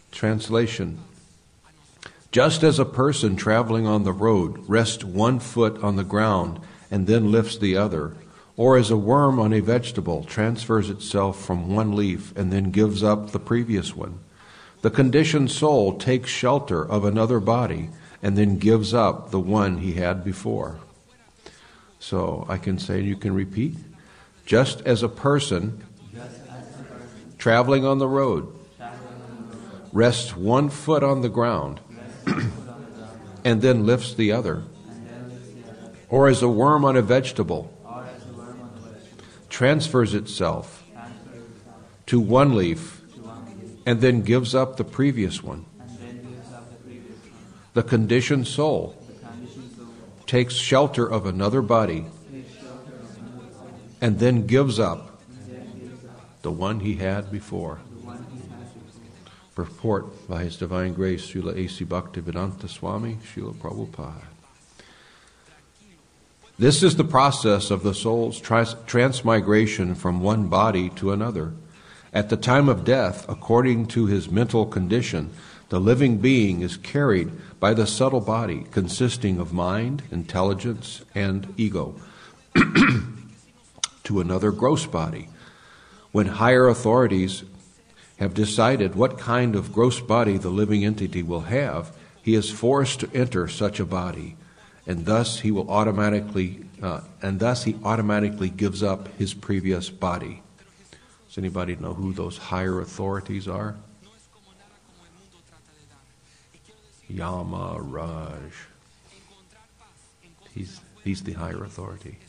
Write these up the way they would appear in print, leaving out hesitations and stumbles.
Translation. Just as a person traveling on the road rests one foot on the ground and then lifts the other, or as a worm on a vegetable transfers itself from one leaf and then gives up the previous one, the conditioned soul takes shelter of another body and then gives up the one he had before. So I can say, you can repeat. Just as a person traveling on the road rests one foot on the ground and then lifts the other, or as a worm on a vegetable transfers itself to one leaf and then gives up the previous one, the conditioned soul takes shelter of another body and then gives up the one he had before. Purport by His Divine Grace, Srila A.C. Bhaktivedanta Swami, Srila Prabhupada. This is the process of the soul's transmigration from one body to another. At the time of death, according to his mental condition, the living being is carried by the subtle body consisting of mind, intelligence, and ego to another gross body. When higher authorities have decided what kind of gross body the living entity will have, he is forced to enter such a body, and thus he automatically gives up his previous body. Does anybody know who those higher authorities are? Yama Raj. He's the higher authority.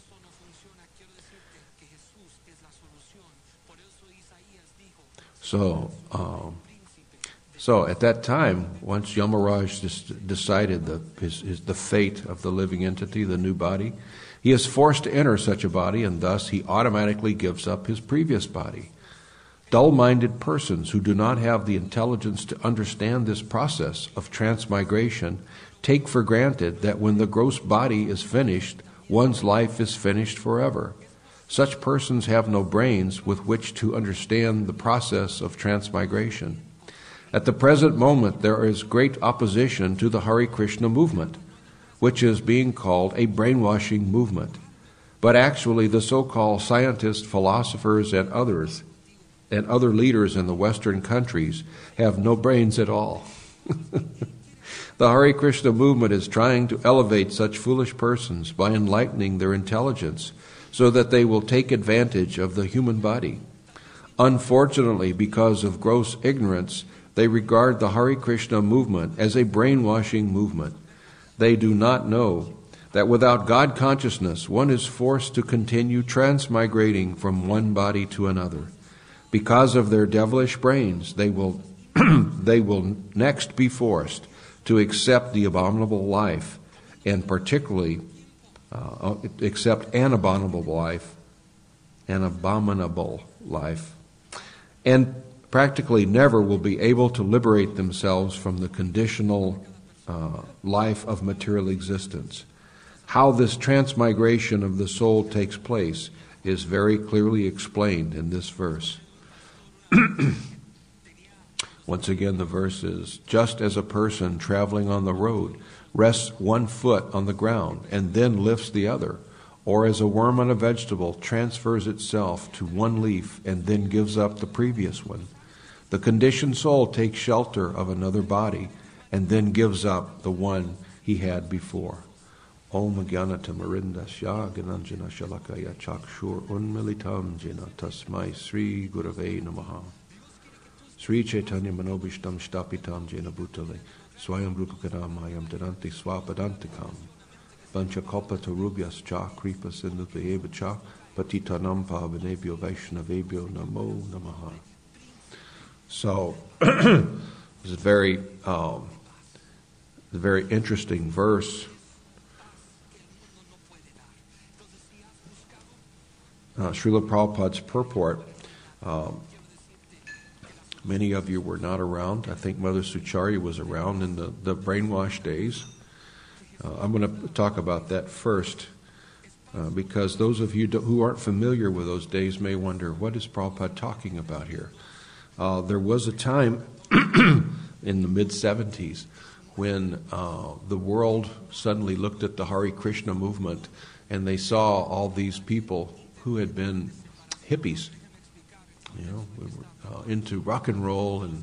So at that time, once Yamaraj decided the fate of the living entity, the new body, he is forced to enter such a body, and thus he automatically gives up his previous body. Dull-minded persons who do not have the intelligence to understand this process of transmigration take for granted that when the gross body is finished, one's life is finished forever. Such persons have no brains with which to understand the process of transmigration. At the present moment, there is great opposition to the Hare Krishna movement, which is being called a brainwashing movement. But actually, the so-called scientists, philosophers, and other leaders in the Western countries have no brains at all. The Hare Krishna movement is trying to elevate such foolish persons by enlightening their intelligence, so that they will take advantage of the human body. Unfortunately, because of gross ignorance, they regard the Hare Krishna movement as a brainwashing movement. They do not know that without God consciousness, one is forced to continue transmigrating from one body to another. Because of their devilish brains, they will next be forced to accept the abominable life, and particularly accept an abominable life, and practically never will be able to liberate themselves from the conditional life of material existence. How this transmigration of the soul takes place is very clearly explained in this verse. Once again, the verse is, just as a person traveling on the road rests one foot on the ground and then lifts the other, or as a worm on a vegetable transfers itself to one leaf and then gives up the previous one, the conditioned soul takes shelter of another body and then gives up the one he had before. Om Jnanata Marindasya Gananjana Shalakaya Chakshur Unmilitam Jena Tasmai Sri Gurave Namaha. Sri Chaitanya Manobishtam Shtapitam Jena Bhutale Swayam Rupakanam Daranti Swapadantikam Vanchakopa Tarubyas Cha Kripa Sindhutayeva Cha Patitanam Pavanebhyo Vaishnavebhyo Namo Namaha. So, it's a very interesting verse. Srila Prabhupada's purport. Many of you were not around. I think Mother Sucharya was around in the brainwash days. I'm going to talk about that first, because those of you who aren't familiar with those days may wonder, what is Prabhupada talking about here? There was a time in the mid-'70s, when the world suddenly looked at the Hare Krishna movement and they saw all these people who had been hippies, we were into rock and roll and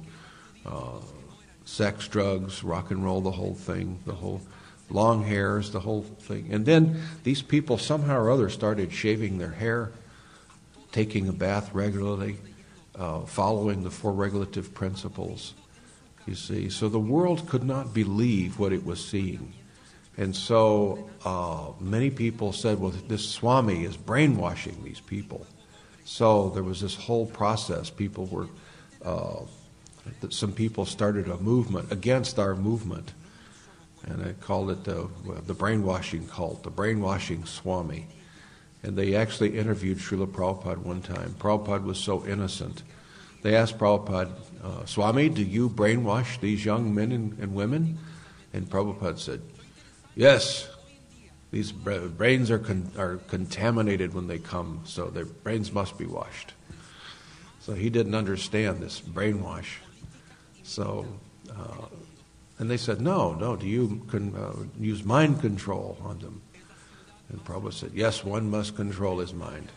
sex, drugs, rock and roll, the whole thing, the whole long hairs, the whole thing. And then these people somehow or other started shaving their hair, taking a bath regularly, following the four regulative principles, you see. So the world could not believe what it was seeing. And so many people said, well, this Swami is brainwashing these people. So there was this whole process. People were, some people started a movement against our movement. And I called it the brainwashing cult, the brainwashing Swami. And they actually interviewed Srila Prabhupada one time. Prabhupada was so innocent. They asked Prabhupada, Swami, do you brainwash these young men and women? And Prabhupada said, yes, these brains are contaminated when they come, so their brains must be washed. So he didn't understand this brainwash. So, and they said, no, do you use mind control on them? And Prabhupada said, yes, one must control his mind.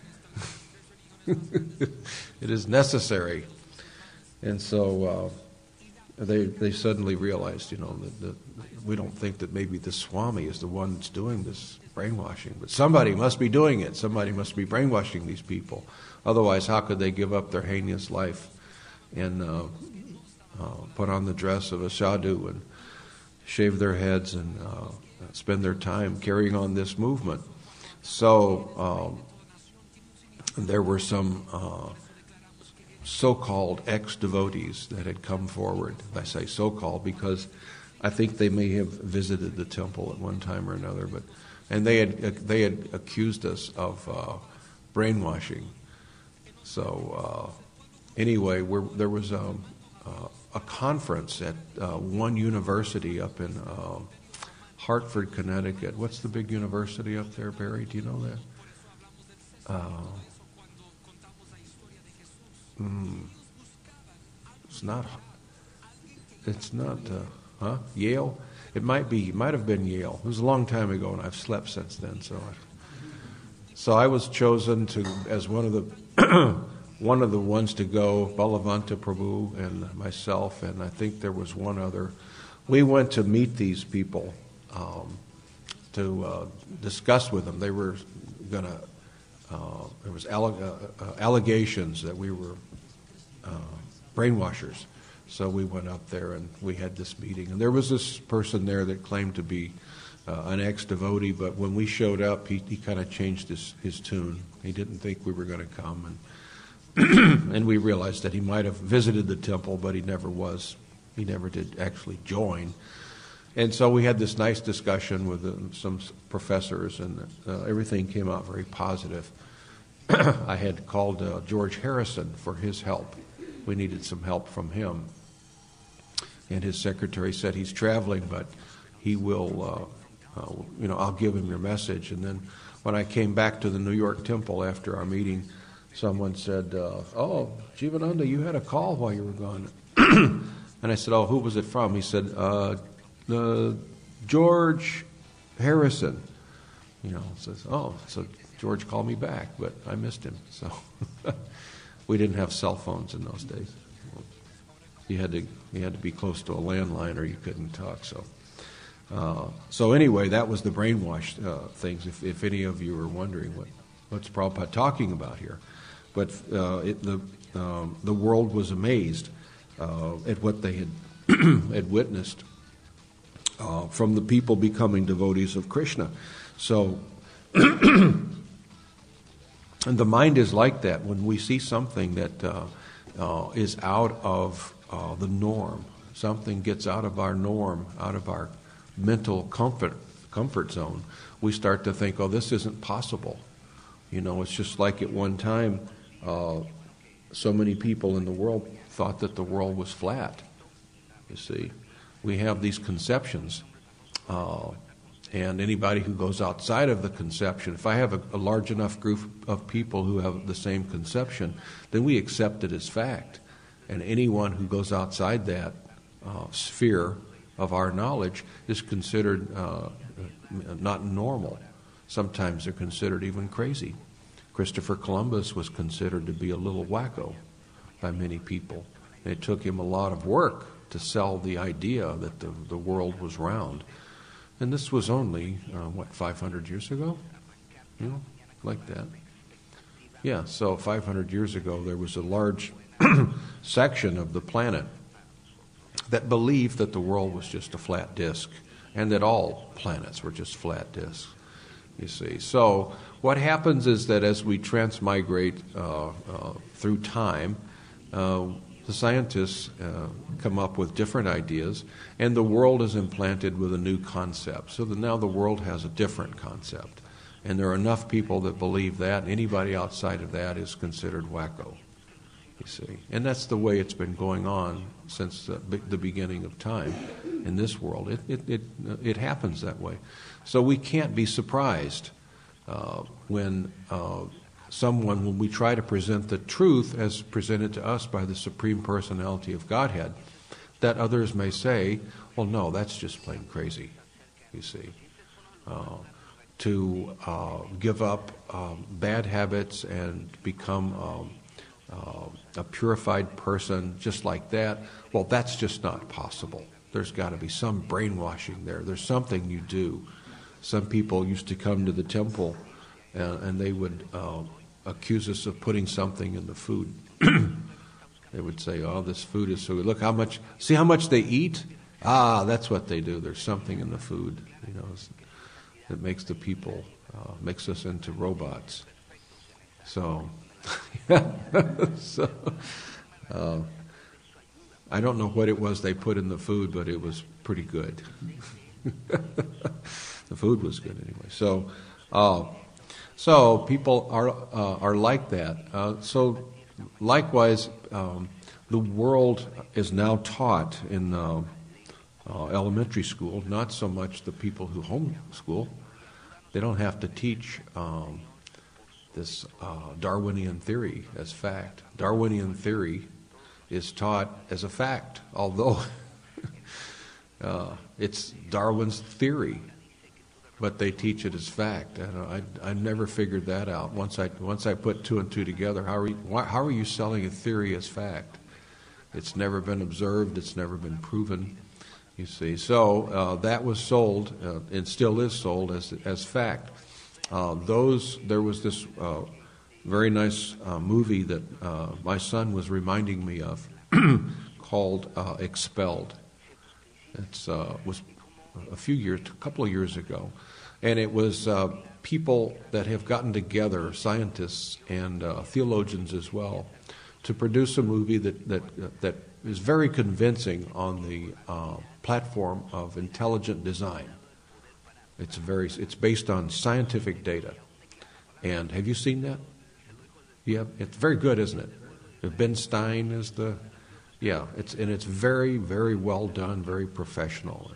It is necessary. And so they suddenly realized, that we don't think that maybe the Swami is the one that's doing this brainwashing, but somebody must be doing it. Somebody must be brainwashing these people. Otherwise, how could they give up their heinous life and put on the dress of a sadhu and shave their heads and spend their time carrying on this movement? So there were some so-called ex-devotees that had come forward. I say so-called because I think they may have visited the temple at one time or another, and they had accused us of brainwashing. So anyway, there was a conference at one university up in Hartford, Connecticut. What's the big university up there, Barry? Do you know that? It's not, Yale? It might have been Yale. It was a long time ago, and I've slept since then. So I was chosen as one of the ones to go, Balavanta Prabhu and myself, and I think there was one other. We went to meet these people to discuss with them. They were going to. There was allegations that we were brainwashers. So we went up there and we had this meeting. And there was this person there that claimed to be an ex-devotee, but when we showed up, he kind of changed his tune. He didn't think we were going to come. And, and we realized that he might have visited the temple, but he never was. He never did actually join. And so we had this nice discussion with some professors, and everything came out very positive. I had called George Harrison for his help. We needed some help from him. And his secretary said he's traveling, but he will, I'll give him your message. And then when I came back to the New York temple after our meeting, someone said, oh, Jivananda, you had a call while you were gone. And I said, oh, who was it from? He said, George Harrison. Says, oh, so George called me back, but I missed him. So we didn't have cell phones in those days. You had to be close to a landline, or you couldn't talk. So anyway, that was the brainwash things. If any of you are wondering what's Prabhupada talking about here, but the world was amazed at what they had witnessed from the people becoming devotees of Krishna. So, and the mind is like that. When we see something that is out of the norm, something gets out of our norm, out of our mental comfort zone, we start to think, oh, this isn't possible. It's just like at one time, so many people in the world thought that the world was flat. You see, we have these conceptions, and anybody who goes outside of the conception, if I have a large enough group of people who have the same conception, then we accept it as fact. And anyone who goes outside that sphere of our knowledge is considered not normal. Sometimes they're considered even crazy. Christopher Columbus was considered to be a little wacko by many people. It took him a lot of work to sell the idea that the world was round. And this was only, 500 years ago? Like that. Yeah, so 500 years ago there was a large section of the planet that believed that the world was just a flat disk and that all planets were just flat disks, you see. So what happens is that as we transmigrate through time, the scientists come up with different ideas, and the world is implanted with a new concept. So that now the world has a different concept. And there are enough people that believe that, and anybody outside of that is considered wacko, you see. And that's the way it's been going on since the beginning of time in this world. It happens that way. So we can't be surprised when we try to present the truth as presented to us by the Supreme Personality of Godhead, that others may say, well, no, that's just plain crazy, you see. To give up bad habits and become a purified person just like that, well, that's just not possible. There's got to be some brainwashing there. There's something you do. Some people used to come to the temple and they would accuse us of putting something in the food. They would say, oh, this food is so good. Look see how much they eat? That's what they do. There's something in the food, that makes the people, makes us into robots. So, I don't know what it was they put in the food, but it was pretty good. The food was good anyway. So people are like that. So likewise, the world is now taught in elementary school, not so much the people who homeschool. They don't have to teach this Darwinian theory as fact. Darwinian theory is taught as a fact, although it's Darwin's theory, but they teach it as fact. And I never figured that out. Once I put two and two together, how are you selling a theory as fact? It's never been observed. It's never been proven. You see, so that was sold and still is sold as fact. There was this very nice movie that my son was reminding me of called Expelled. It was a couple of years ago, and it was people that have gotten together, scientists and theologians as well, to produce a movie that is very convincing on the platform of intelligent design. It's based on scientific data. And have you seen that? Yeah, it's very good, isn't it? Ben Stein is it's very, very well done, very professional,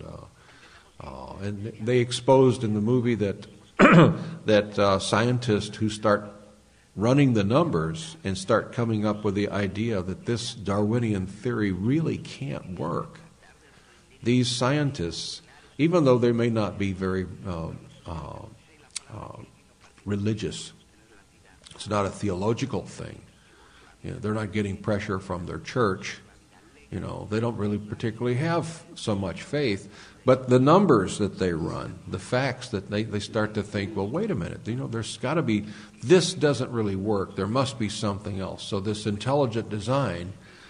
and they exposed in the movie that that scientists who start running the numbers and start coming up with the idea that this Darwinian theory really can't work. These scientists, even though they may not be very religious, it's not a theological thing. They're not getting pressure from their church. They don't really particularly have so much faith. But the numbers that they run, the facts that they start to think, well, wait a minute, there's got to be, this doesn't really work. There must be something else. So this intelligent design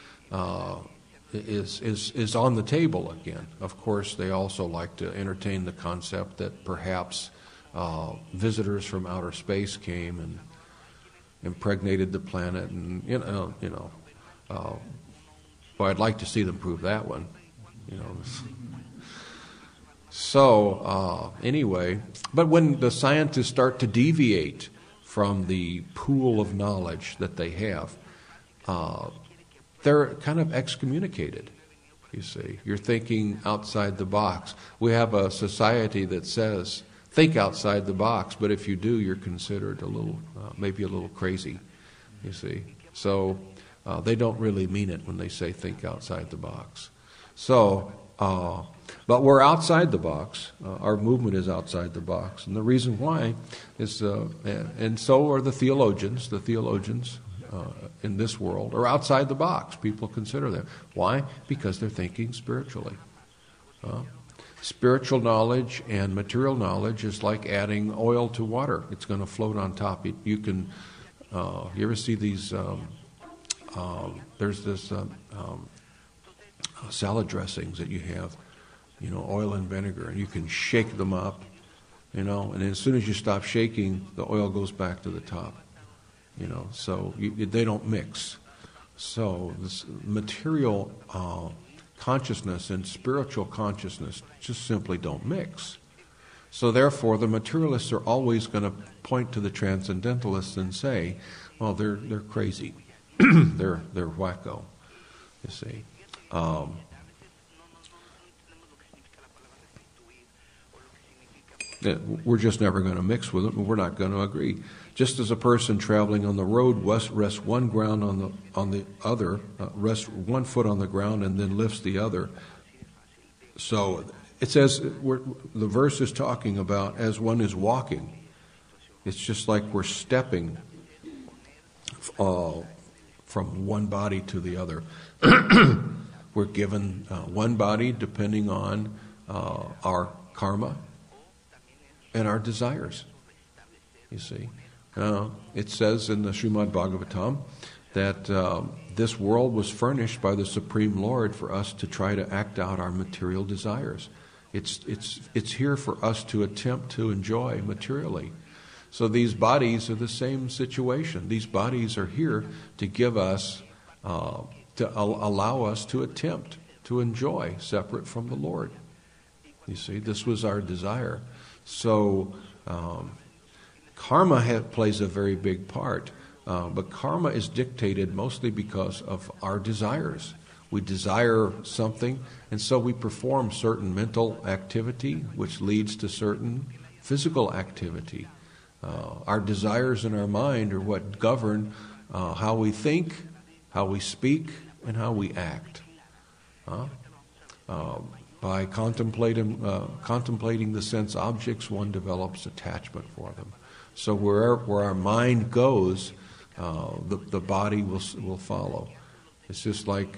is on the table again. Of course, they also like to entertain the concept that perhaps visitors from outer space came and impregnated the planet, and well, I'd like to see them prove that one. So anyway, but when the scientists start to deviate from the pool of knowledge that they have, they're kind of excommunicated. You see, you're thinking outside the box. We have a society that says, think outside the box, but if you do, you're considered maybe a little crazy, you see. So they don't really mean it when they say think outside the box. So, but we're outside the box. Our movement is outside the box. And the reason why is, and so are the theologians. The theologians in this world are outside the box. People consider them. Why? Because they're thinking spiritually. Spiritual knowledge and material knowledge is like adding oil to water. It's going to float on top. You can, you ever see these, there's this salad dressings that you have, oil and vinegar, and you can shake them up, and as soon as you stop shaking, the oil goes back to the top, so they don't mix. So this material consciousness and spiritual consciousness just simply don't mix. So therefore, the materialists are always going to point to the transcendentalists and say, well, they're crazy. they're wacko, you see. We're just never going to mix with them, and we're not going to agree. Just as a person traveling on the road rests one ground on the other, rests one foot on the ground and then lifts the other. So it says, the verse is talking about as one is walking. It's just like we're stepping from one body to the other. We're given one body depending on our karma and our desires, you see. It says in the Srimad Bhagavatam that this world was furnished by the Supreme Lord for us to try to act out our material desires. It's here for us to attempt to enjoy materially. So these bodies are the same situation. These bodies are here to give us, to allow us to attempt to enjoy separate from the Lord. You see, this was our desire. So karma plays a very big part, but karma is dictated mostly because of our desires. We desire something, and so we perform certain mental activity, which leads to certain physical activity. Our desires in our mind are what govern how we think, how we speak, and how we act. By contemplating the sense objects, one develops attachment for them. So where our mind goes, the body will follow. It's just like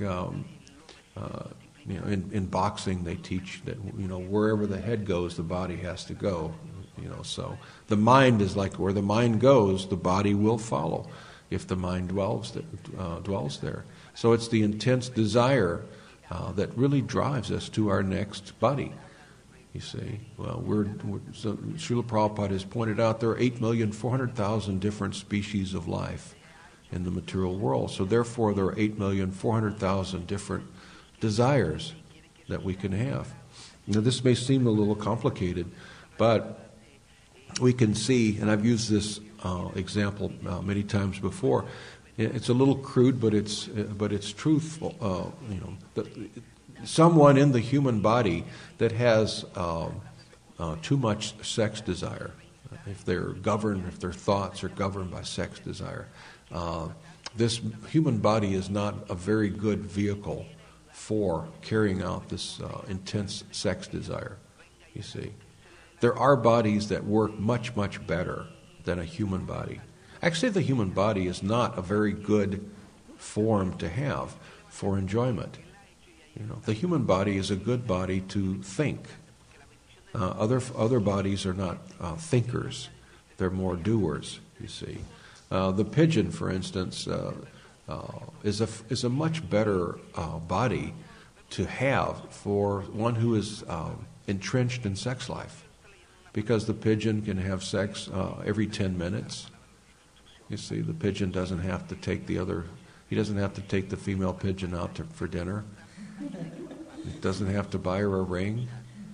in boxing they teach that wherever the head goes, the body has to go. So the mind is like where the mind goes, the body will follow. If the mind dwells there, so it's the intense desire that really drives us to our next body. You see, well, so Srila Prabhupada has pointed out there are 8,400,000 different species of life in the material world. So therefore, there are 8,400,000 different desires that we can have. Now, this may seem a little complicated, but we can see, and I've used this example many times before. It's a little crude, but it's truthful. Someone in the human body that has too much sex desire, if their thoughts are governed by sex desire, this human body is not a very good vehicle for carrying out this intense sex desire. You see, there are bodies that work much, much better than a human body. Actually, the human body is not a very good form to have for enjoyment. The human body is a good body to think. Other bodies are not thinkers; they're more doers. You see, the pigeon, for instance, is a much better body to have for one who is entrenched in sex life, because the pigeon can have sex every 10 minutes. You see, the pigeon doesn't have to take he doesn't have to take the female pigeon out for dinner. It doesn't have to buy her a ring.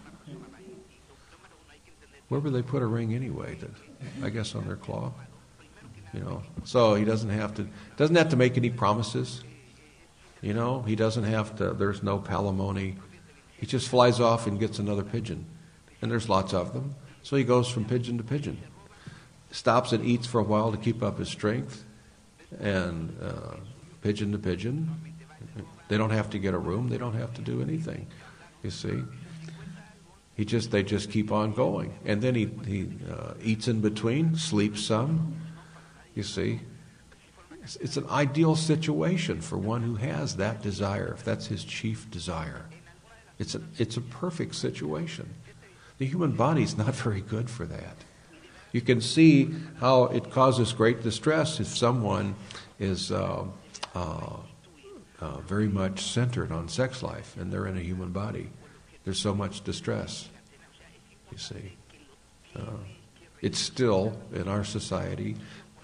Where would they put a ring anyway? I guess on their claw. So he doesn't have to make any promises. He doesn't have to. There's no palimony. He just flies off and gets another pigeon, and there's lots of them. So he goes from pigeon to pigeon, stops and eats for a while to keep up his strength, and pigeon to pigeon, They don't have to get a room. They don't have to do anything. You see, they just keep on going, and then he eats in between, sleeps some. You see, it's an ideal situation for one who has that desire. If that's his chief desire, it's a perfect situation. The human body's not very good for that. You can see how it causes great distress if someone is very much centered on sex life and they're in a human body. There's so much distress, you see. It's still, in our society,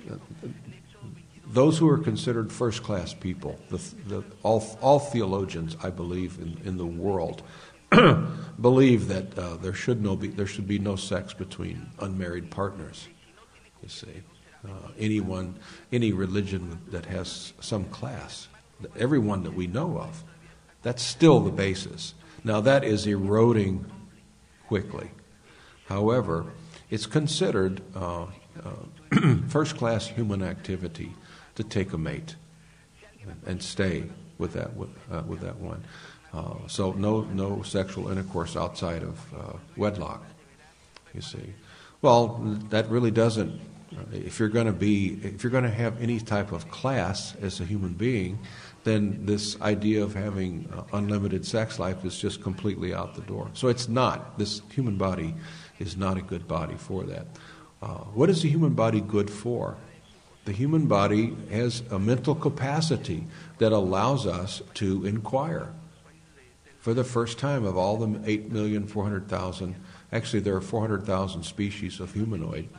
those who are considered first-class people, all theologians, I believe, in the world, believe that there should be no sex between unmarried partners. You see, any religion that has some class, everyone that we know of, that's still the basis. Now that is eroding quickly. However, it's considered first-class human activity to take a mate and stay with that one. So no sexual intercourse outside of wedlock. You see, well, that really doesn't. If you're going to have any type of class as a human being, then this idea of having unlimited sex life is just completely out the door. So it's not. This human body is not a good body for that. What is the human body good for? The human body has a mental capacity that allows us to inquire. For the first time, of all the 8,400,000, actually there are 400,000 species of humanoid.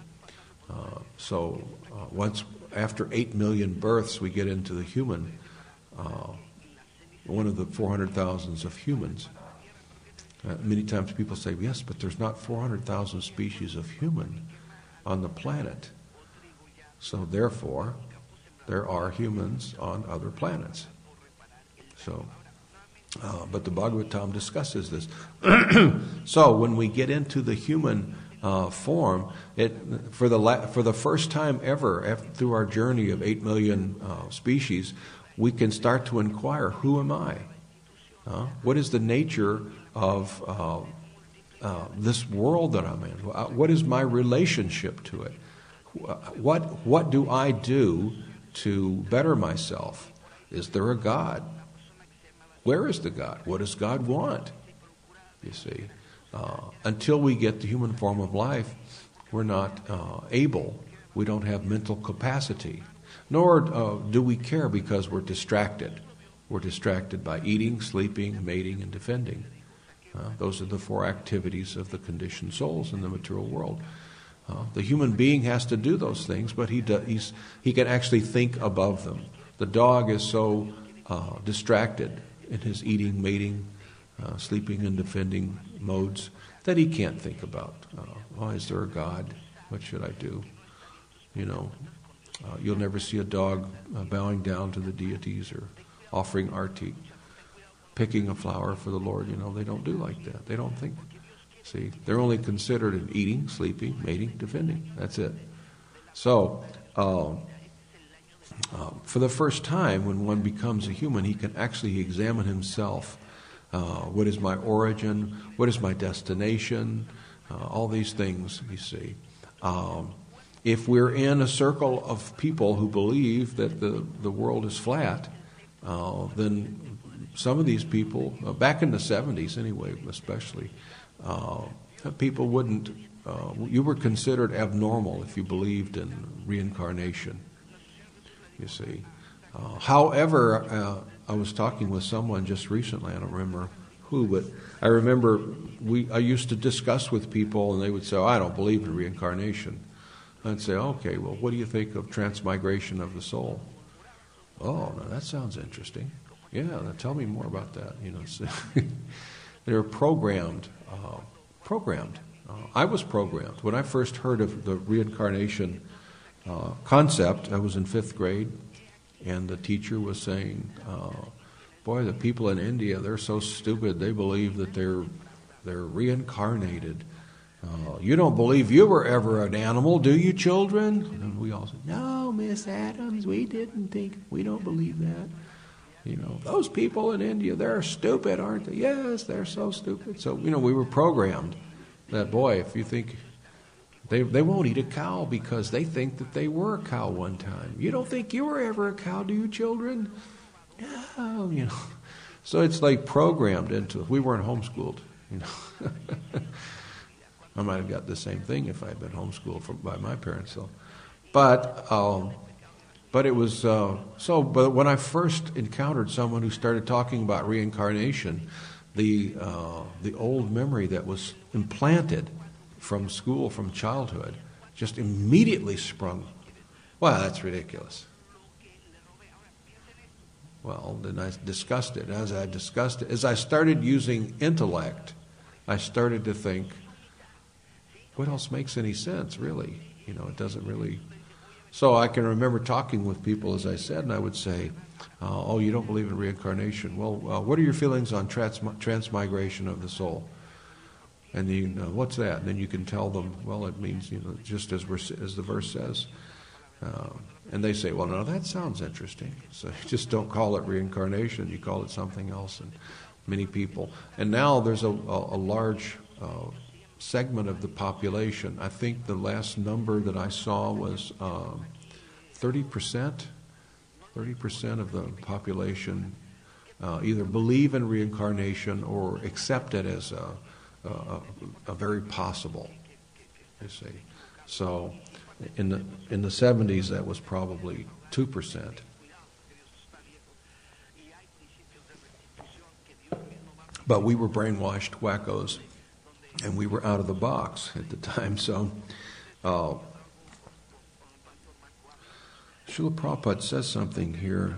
Once after 8 million births, we get into the human, one of the 400,000 of humans. Many times people say, yes, but there's not 400,000 species of human on the planet. So therefore, there are humans on other planets. But the Bhagavatam discusses this. So when we get into the human form, for the first time ever, through our journey of 8 million species, we can start to inquire, who am I? What is the nature of this world that I'm in? What is my relationship to it? What do I do to better myself? Is there a God? Where is the God? What does God want? You see, until we get the human form of life, we're not able. We don't have mental capacity, nor do we care because we're distracted. We're distracted by eating, sleeping, mating, and defending. Those are the four activities of the conditioned souls in the material world. The human being has to do those things, but he can actually think above them. The dog is so distracted in his eating, mating, sleeping, and defending modes that he can't think about, is there a God? What should I do? You'll never see a dog bowing down to the deities or offering arti, picking a flower for the Lord. They don't do like that. They don't think. See, they're only considered in eating, sleeping, mating, defending. That's it. So, for the first time, when one becomes a human, he can actually examine himself. What is my origin? What is my destination? All these things, you see. If we're in a circle of people who believe that the world is flat, then some of these people, back in the 70s anyway, especially, people wouldn't, you were considered abnormal if you believed in reincarnation, you see. However, I was talking with someone just recently, I don't remember who, but I remember I used to discuss with people and they would say, I don't believe in reincarnation. I'd say, okay, well, what do you think of transmigration of the soul? Oh, now that sounds interesting. Yeah, now tell me more about that. They're programmed. I was programmed. When I first heard of the reincarnation concept, I was in 5th grade, and the teacher was saying, boy, the people in India, they're so stupid. They believe that they're reincarnated. You don't believe you were ever an animal, do you, children? And we all said, no, Miss Adams, we don't believe that. Those people in India, they're stupid, aren't they? Yes, they're so stupid. So, we were programmed that, boy, if you think they won't eat a cow because they think that they were a cow one time. You don't think you were ever a cow, do you, children? No, So it's like programmed into it. We weren't homeschooled, I might have got the same thing if I had been homeschooled by my parents. So, but it was But when I first encountered someone who started talking about reincarnation, the old memory that was implanted from school, from childhood, just immediately sprung. Wow, that's ridiculous. Well, then I discussed it. As I started using intellect, I started to think, what else makes any sense, really? It doesn't really. So I can remember talking with people, as I said, and I would say, oh, you don't believe in reincarnation. Well, what are your feelings on transmigration of the soul? And what's that? And then you can tell them, well, it means, just as the verse says. And they say, well, no, that sounds interesting. So you just don't call it reincarnation. You call it something else. And many people. And now there's a large segment of the population. I think the last number that I saw was 30%. 30% of the population either believe in reincarnation or accept it as a very possible. You see, so in the 70s that was probably 2%. But we were brainwashed wackos, and we were out of the box at the time. So, Srila Prabhupada says something here.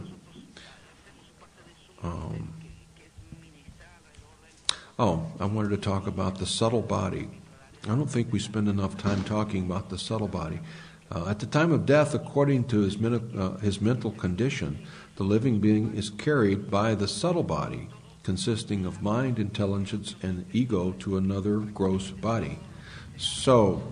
I wanted to talk about the subtle body. I don't think we spend enough time talking about the subtle body. At the time of death, according to his mental condition, the living being is carried by the subtle body, consisting of mind, intelligence, and ego, to another gross body. So,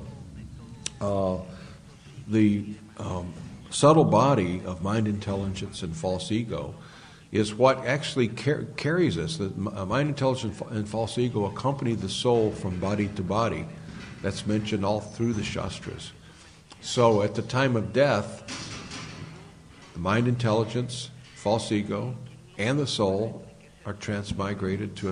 the subtle body of mind, intelligence, and false ego is what actually carries us. The mind, intelligence, and false ego accompany the soul from body to body. That's mentioned all through the Shastras. So at the time of death, the mind, intelligence, false ego, and the soul are transmigrated to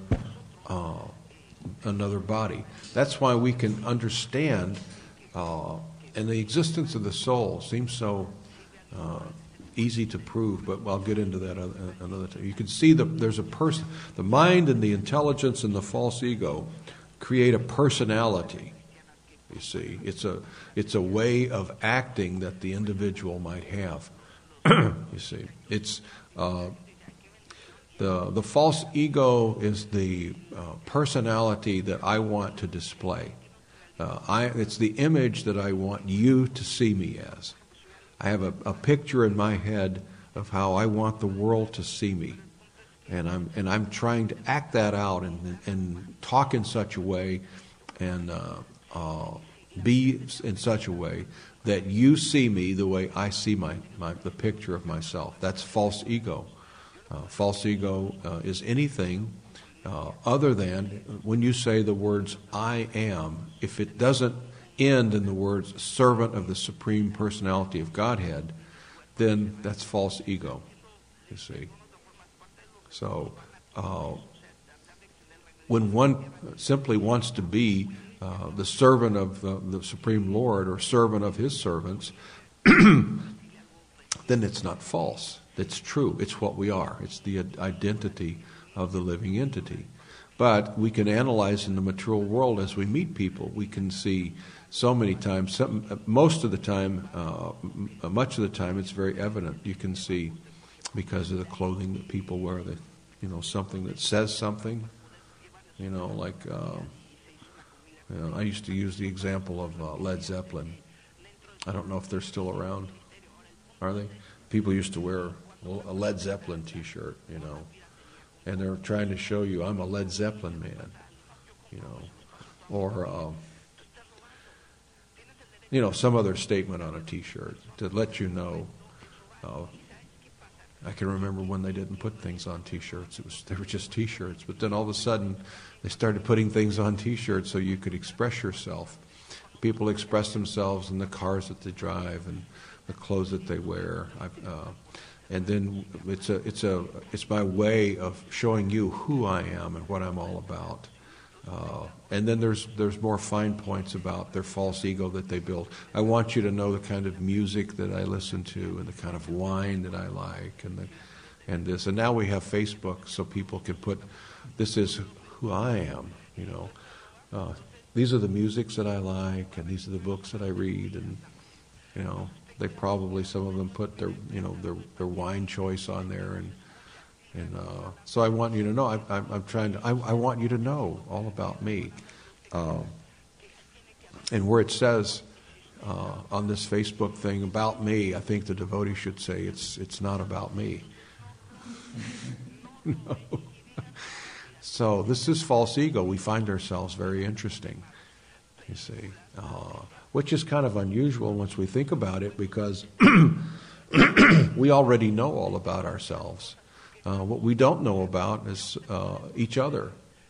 another body. That's why we can understand, and the existence of the soul seems so easy to prove, but I'll get into that another time. You can see there's a person. The mind and the intelligence and the false ego create a personality. You see, it's a way of acting that the individual might have. You see, it's the false ego is the personality that I want to display. It's the image that I want you to see me as. I have a picture in my head of how I want the world to see me, and I'm trying to act that out and talk in such a way and be in such a way that you see me the way I see the picture of myself. That's false ego. False ego is anything other than when you say the words "I am." If it doesn't end in the words "servant of the Supreme Personality of Godhead," then that's false ego. You see. So when one simply wants to be the servant of the Supreme Lord or servant of His servants, then it's not false. It's true. It's what we are. It's the identity of the living entity. But we can analyze in the material world as we meet people. We can see so many times, much of the time, it's very evident. You can see because of the clothing that people wear, that something that says something. Like I used to use the example of Led Zeppelin. I don't know if they're still around. Are they? People used to wear a Led Zeppelin T-shirt, and they're trying to show you, I'm a Led Zeppelin man, or some other statement on a T-shirt to let you know. I can remember when they didn't put things on T-shirts. They were just T-shirts. But then all of a sudden, they started putting things on T-shirts so you could express yourself. People express themselves in the cars that they drive and the clothes that they wear. And then it's my way of showing you who I am and what I'm all about. And then there's more fine points about their false ego that they build. I want you to know the kind of music that I listen to and the kind of wine that I like and this. And now we have Facebook, so people can put, this is who I am, you know. These are the musics that I like, and these are the books that I read, and you know, they probably, some of them put their, you know, their wine choice on there, and so I want you to know. I want you to know all about me, and where it says on this Facebook thing about me, I think the devotee should say it's not about me. No. So this is false ego. We find ourselves very interesting, you see, which is kind of unusual once we think about it, because we already know all about ourselves. What we don't know about is each other.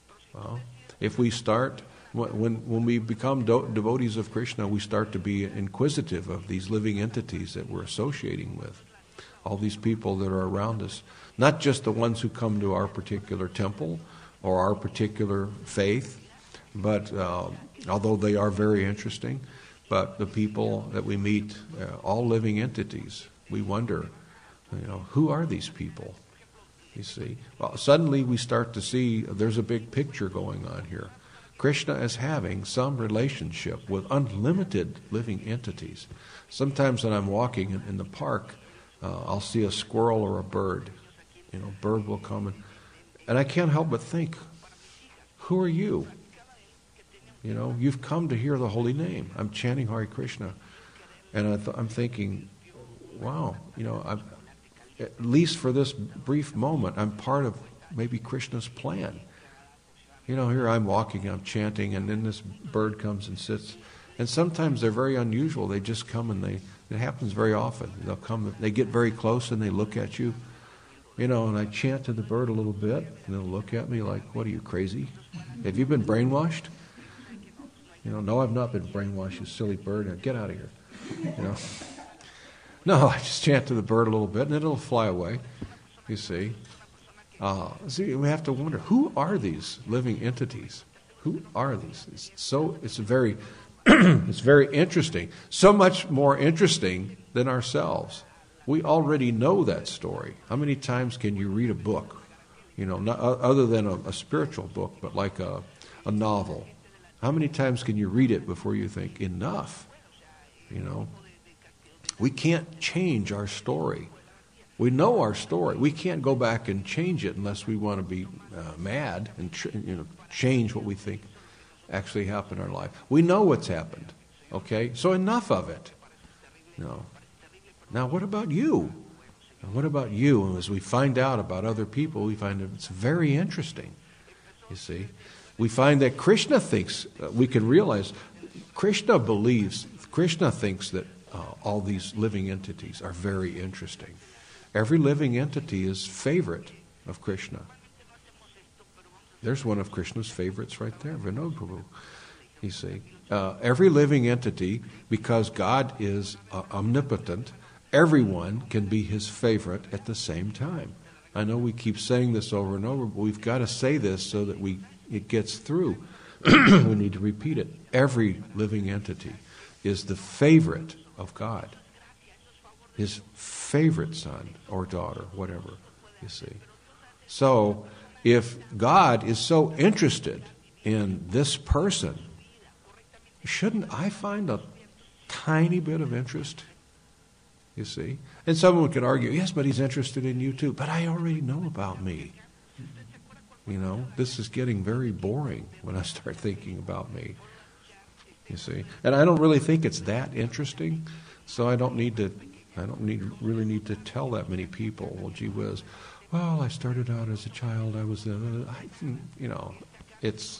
If we start, when we become devotees of Krishna, we start to be inquisitive of these living entities that we're associating with, all these people that are around us, not just the ones who come to our particular temple or our particular faith, but although they are very interesting, but the people that we meet, all living entities, we wonder, you know, who are these people? You see, well, suddenly we start to see there's a big picture going on here. Krishna is having some relationship with unlimited living entities. Sometimes when I'm walking in the park, I'll see a squirrel or a bird. You know, bird will come and I can't help but think, who are you? You know, you've come to hear the holy name. I'm chanting Hare Krishna. And I'm thinking, wow, you know, at least for this brief moment, I'm part of maybe Krishna's plan. You know, here I'm walking, I'm chanting, and then this bird comes and sits. And sometimes they're very unusual. They just come and it happens very often. They'll come, they get very close and they look at you. You know, and I chant to the bird a little bit, and they'll look at me like, what are you, crazy? Have you been brainwashed? You know, no, I've not been brainwashed, you silly bird. Now, get out of here. You know. No, I just chant to the bird a little bit, and then it'll fly away, you see. See, we have to wonder, who are these living entities? Who are these? It's very, it's very interesting. So much more interesting than ourselves. We already know that story. How many times can you read a book, you know, not, other than a spiritual book, but like a novel? How many times can you read it before you think, enough? You know, we can't change our story. We know our story. We can't go back and change it unless we want to be mad and change what we think actually happened in our life. We know what's happened, okay? So enough of it. No. Now, what about you? And what about you? And as we find out about other people, we find that it's very interesting, you see. We find that Krishna thinks, we can realize, Krishna thinks that all these living entities are very interesting. Every living entity is favorite of Krishna. There's one of Krishna's favorites right there, Vinod Prabhu. You see, every living entity, because God is omnipotent, everyone can be his favorite at the same time. I know we keep saying this over and over, but we've got to say this so that it gets through. We need to repeat it. Every living entity is the favorite of God. His favorite son or daughter, whatever, you see. So, if God is so interested in this person, shouldn't I find a tiny bit of interest? You see? And someone could argue, yes, but he's interested in you too. But I already know about me. You know, this is getting very boring when I start thinking about me. You see? And I don't really think it's that interesting, so I don't really need to tell that many people, well, gee whiz, well, I started out as a child, I was, it's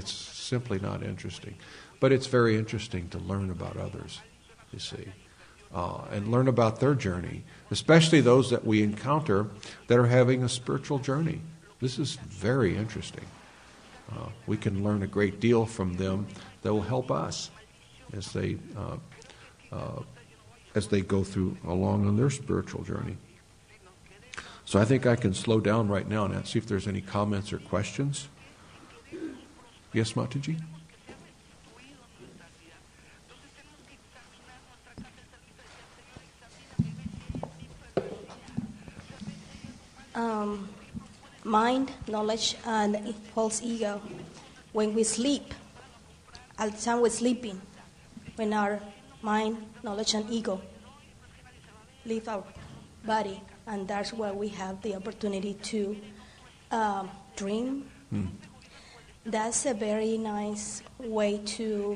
simply not interesting. But it's very interesting to learn about others, you see. and learn about their journey, especially those that we encounter that are having a spiritual journey. This is very interesting. We can learn a great deal from them that will help us as they go through along on their spiritual journey. So I think I can slow down right now and see if there's any comments or questions. Yes, Mataji? Mind, knowledge, and false ego. When we sleep, at the time we're sleeping, when our mind, knowledge, and ego leave our body, and that's where we have the opportunity to dream. That's a very nice way to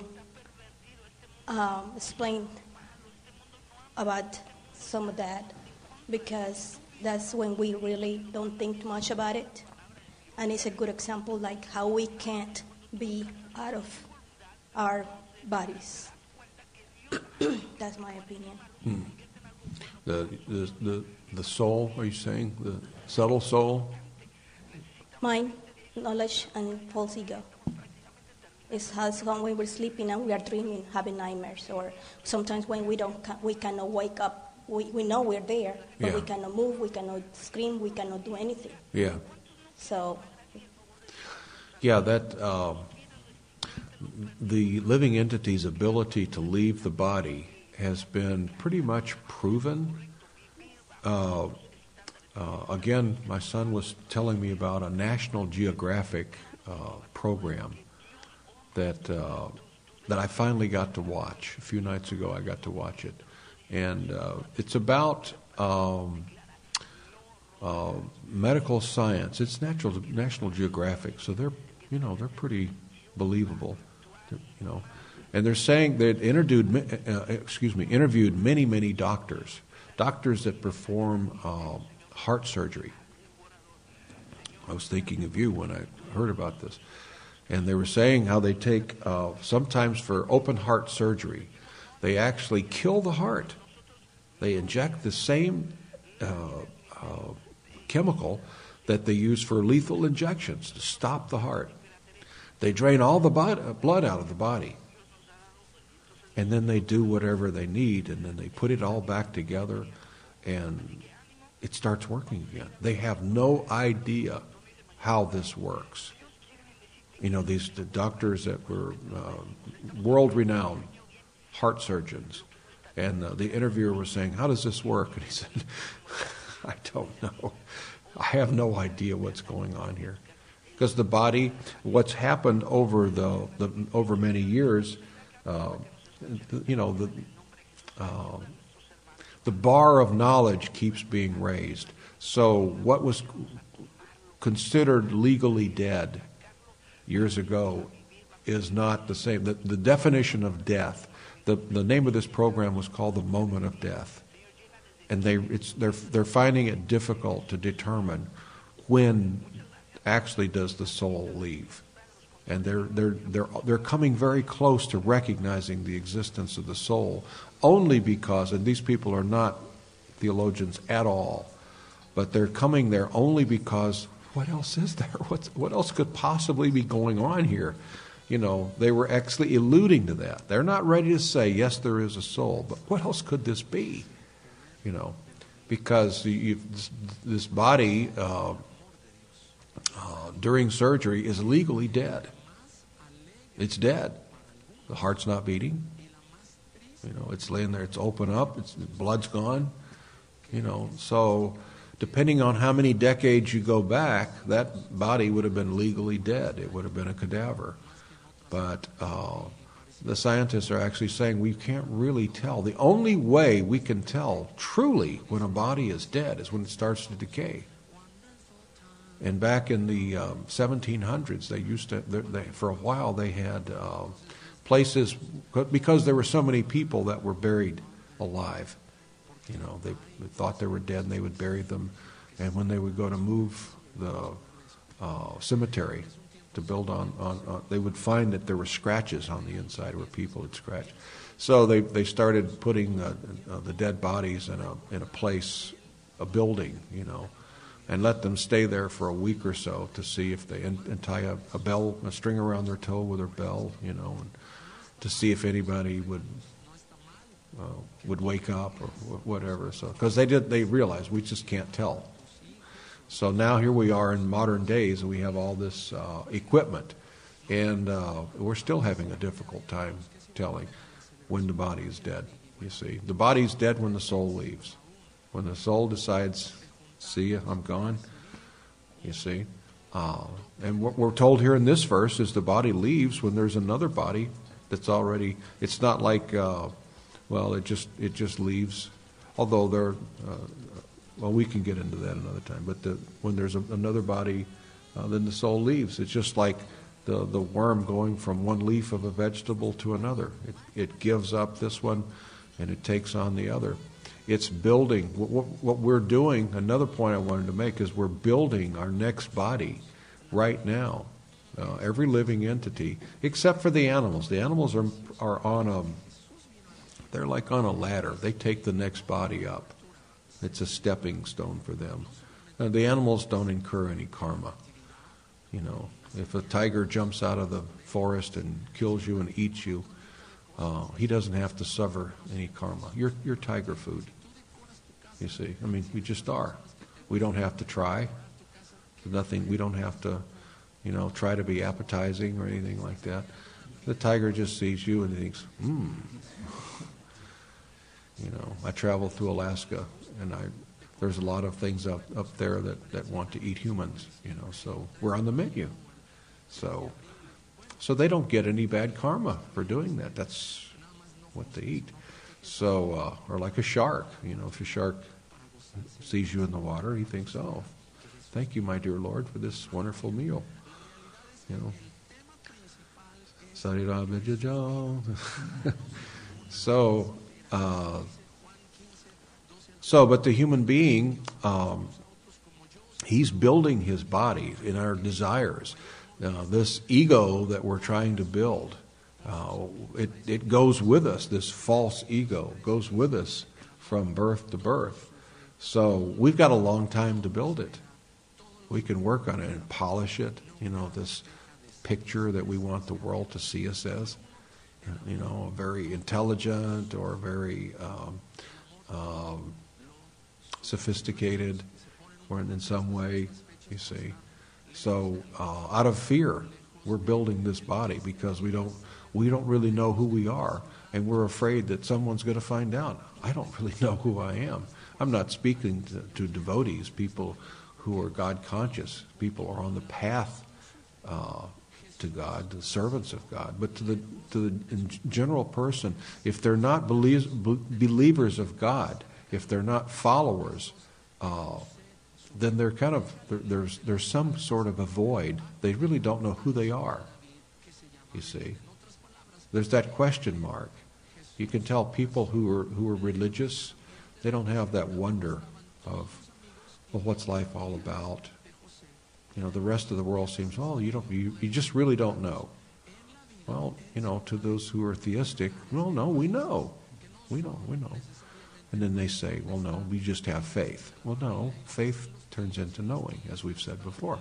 explain about some of that, because that's when we really don't think much about it. And it's a good example like how we can't be out of our bodies. That's my opinion. The soul, are you saying? The subtle soul? Mind, knowledge, and false ego. It's how when we're sleeping and we are dreaming, having nightmares, or sometimes when we cannot wake up. We know we're there, but we cannot move, we cannot scream, we cannot do anything. Yeah. So. Yeah, that the living entity's ability to leave the body has been pretty much proven. Again, my son was telling me about a National Geographic program that I finally got to watch. A few nights ago I got to watch it. And it's about medical science. It's National Geographic, so they're pretty believable, And they're saying they interviewed many doctors that perform heart surgery. I was thinking of you when I heard about this, and they were saying how they take sometimes for open heart surgery. They actually kill the heart. They inject the same chemical that they use for lethal injections to stop the heart. They drain all the blood out of the body. And then they do whatever they need, and then they put it all back together, and it starts working again. They have no idea how this works. The doctors that were world-renowned heart surgeons, and the interviewer was saying, "How does this work?" And he said, "I don't know. I have no idea what's going on here." Because the body, what's happened over over many years, the bar of knowledge keeps being raised. So what was considered legally dead years ago is not the same. The definition of death. The name of this program was called The Moment of Death, and they're finding it difficult to determine when actually does the soul leave, and they're coming very close to recognizing the existence of the soul, only because, and these people are not theologians at all, but they're coming there only because what else is there? What else could possibly be going on here? They were actually alluding to that. They're not ready to say, yes, there is a soul, but what else could this be? Because this body during surgery is legally dead. It's dead. The heart's not beating. It's laying there. It's open up. The blood's gone. So depending on how many decades you go back, that body would have been legally dead. It would have been a cadaver. But the scientists are actually saying we can't really tell. The only way we can tell truly when a body is dead is when it starts to decay. And back in the 1700s, they used to, for a while, they had places, because there were so many people that were buried alive. They thought they were dead, and they would bury them. And when they would go to move the cemetery, to build on. They would find that there were scratches on the inside where people had scratched. So they started putting the dead bodies in a place, a building, and let them stay there for a week or so to see if they and tie a string around their toe with their bell, and to see if anybody would wake up or whatever. So because they realized we just can't tell. So now here we are in modern days, and we have all this equipment, and we're still having a difficult time telling when the body is dead. You see, the body's dead when the soul leaves. When the soul decides, see ya, I'm gone. You see, and what we're told here in this verse is the body leaves when there's another body that's already. It's not like, it just leaves. Although we can get into that another time. But when there's another body, then the soul leaves. It's just like the worm going from one leaf of a vegetable to another. It gives up this one, and it takes on the other. It's building. What we're doing, another point I wanted to make, is we're building our next body right now. Every living entity, except for the animals. The animals are on they're like on a ladder. They take the next body up. It's a stepping stone for them. The animals don't incur any karma. If a tiger jumps out of the forest and kills you and eats you, he doesn't have to suffer any karma. You're tiger food. You see, we just are. We don't have to try. Nothing. We don't have to, try to be appetizing or anything like that. The tiger just sees you and thinks, I travel through Alaska, and there's a lot of things up there that want to eat humans. So we're on the menu. So they don't get any bad karma for doing that. That's what they eat. So, or like a shark, if a shark sees you in the water, he thinks, oh, thank you, my dear Lord, for this wonderful meal. But the human being, he's building his body in our desires. This ego that we're trying to build, it goes with us. This false ego goes with us from birth to birth. So we've got a long time to build it. We can work on it and polish it. This picture that we want the world to see us as. Very intelligent or very sophisticated, or in some way, you see. So out of fear, we're building this body because we don't really know who we are, and we're afraid that someone's going to find out. I don't really know who I am. I'm not speaking to devotees, people who are God conscious, people who are on the path to God, the servants of God. But to the general person, if they're not believers of God, if they're not followers, then they're kind of there's some sort of a void. They really don't know who they are. You see, there's that question mark. You can tell people who are religious, they don't have that wonder of, well, what's life all about? The rest of the world seems, you just really don't know. Well, to those who are theistic, well, no, we know. We know. And then they say, well, no, we just have faith. Well, no, faith turns into knowing, as we've said before.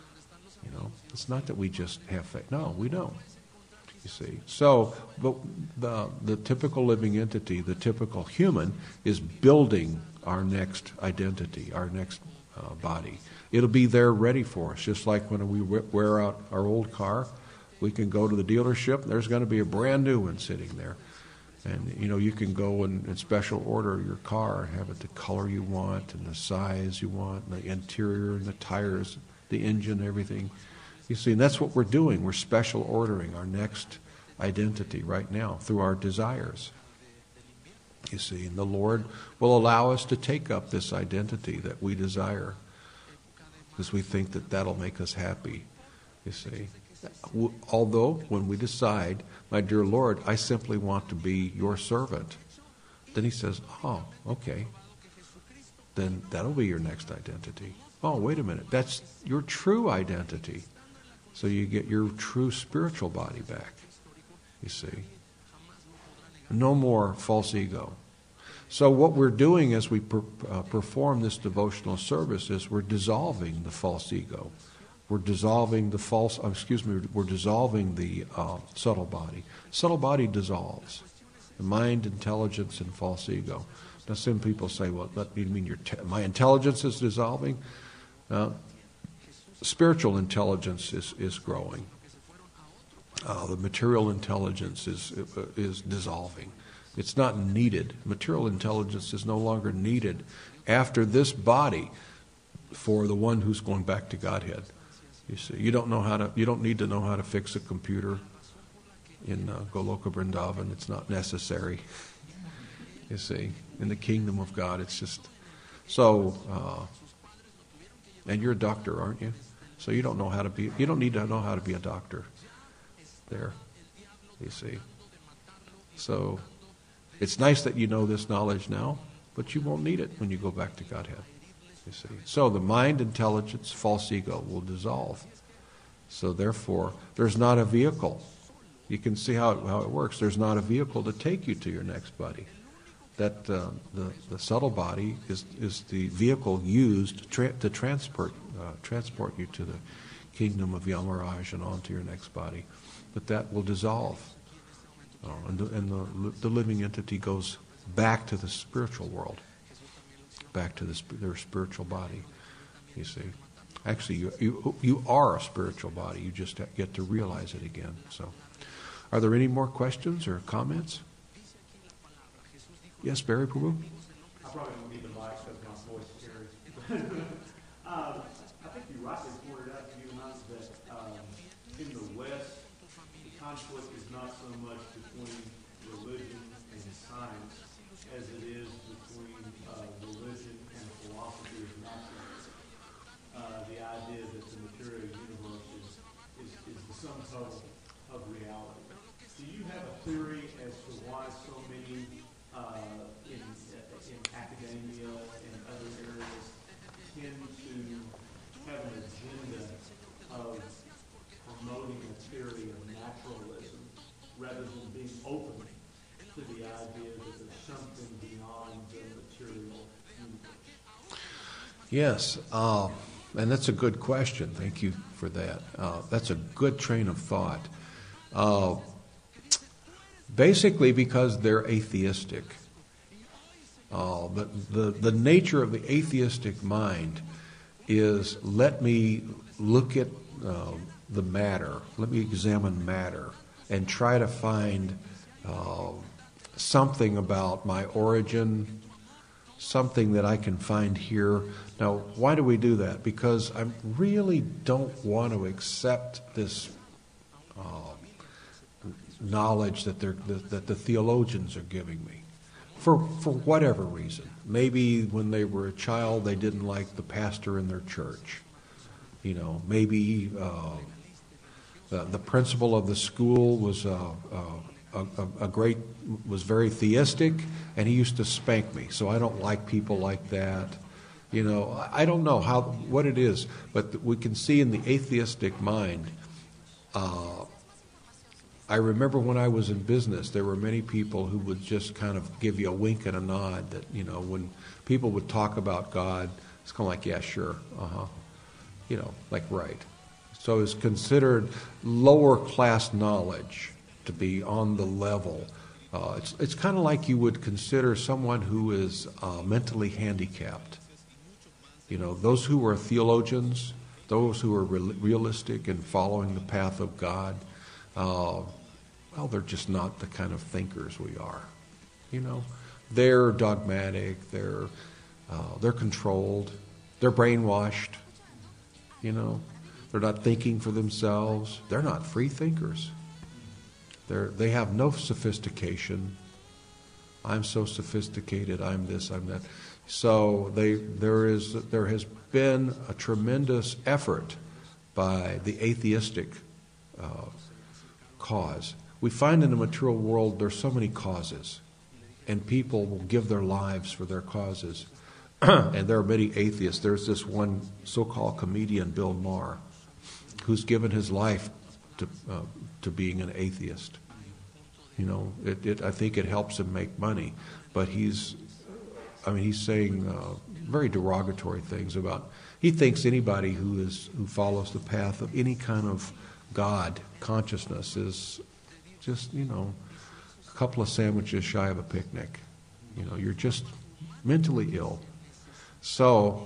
It's not that we just have faith. No, we know. You see. So, but the typical living entity, the typical human, is building our next identity, our next body. It'll be there ready for us, just like when we wear out our old car. We can go to the dealership, there's going to be a brand new one sitting there. And, you can go and special order your car and have it the color you want and the size you want, and the interior and the tires, the engine, everything. You see, and that's what we're doing. We're special ordering our next identity right now through our desires. You see, and the Lord will allow us to take up this identity that we desire because we think that that'll make us happy, you see. Although, when we decide, my dear Lord, I simply want to be your servant, then he says, oh, okay, then that'll be your next identity. Oh, wait a minute, that's your true identity. So you get your true spiritual body back, you see. No more false ego. So what we're doing as we perform this devotional service is we're dissolving the false ego. We're dissolving the we're dissolving the subtle body. Subtle body dissolves. The mind, intelligence, and false ego. Now some people say, well, that you mean my intelligence is dissolving? Spiritual intelligence is growing. The material intelligence is dissolving. It's not needed. Material intelligence is no longer needed after this body for the one who's going back to Godhead. You see, you don't need to know how to fix a computer in Goloka Vrindavan. It's not necessary. You see, in the kingdom of God, it's just so. And you're a doctor, aren't you? So you don't need to know how to be a doctor there, you see. So it's nice that you know this knowledge now, but you won't need it when you go back to Godhead, you see. So the mind, intelligence, false ego will dissolve. So therefore, there's not a vehicle. You can see how it works. There's not a vehicle to take you to your next body. That the subtle body is the vehicle used to transport you to the kingdom of Yamaraj and on to your next body. But that will dissolve. And the living entity goes back to the spiritual world, back to their spiritual body, you see. Actually, you are a spiritual body. You just get to realize it again. So, are there any more questions or comments? Yes, Barry Prabhu? I probably don't need the mic because my voice carries. I think you rightly pointed out to you and I that in the West, the conflict is not so much between religion and science as it is between religion and philosophy of naturalism. The idea that the material universe is the sum total of reality. Do you have a theory as to why so many in academia and other areas tend to have an agenda of promoting a theory of naturalism rather than being open to the idea that there's something beyond the material universe? Yes, and that's a good question. Thank you for that. That's a good train of thought. Basically because they're atheistic. The nature of the atheistic mind is, let me look at the matter, let me examine matter, and try to find something about my origin, something that I can find here. Now, why do we do that? Because I really don't want to accept this knowledge that the theologians are giving me, for whatever reason. Maybe when they were a child, they didn't like the pastor in their church. You know, maybe the principal of the school was was very theistic, and he used to spank me. So I don't like people like that. You know, I don't know what it is, but we can see in the atheistic mind. I remember when I was in business, there were many people who would just kind of give you a wink and a nod that, you know, when people would talk about God, it's kind of like, yeah, sure, you know, like, right. So it's considered lower class knowledge to be on the level. It's kind of like you would consider someone who is mentally handicapped. You know, those who are theologians, those who are realistic and following the path of God, well, they're just not the kind of thinkers we are. You know, they're dogmatic, they're controlled, they're brainwashed. You know, they're not thinking for themselves. They're not free thinkers. They have no sophistication. I'm so sophisticated. I'm this. I'm that. So there has been a tremendous effort by the atheistic cause. We find in the material world there's so many causes, and people will give their lives for their causes. And there are many atheists. There's this one so-called comedian, Bill Maher, who's given his life to being an atheist. You know, I think it helps him make money, but he's saying very derogatory things about. He thinks anybody who follows the path of any kind of God consciousness is just, you know, a couple of sandwiches shy of a picnic. You know, you're just mentally ill. So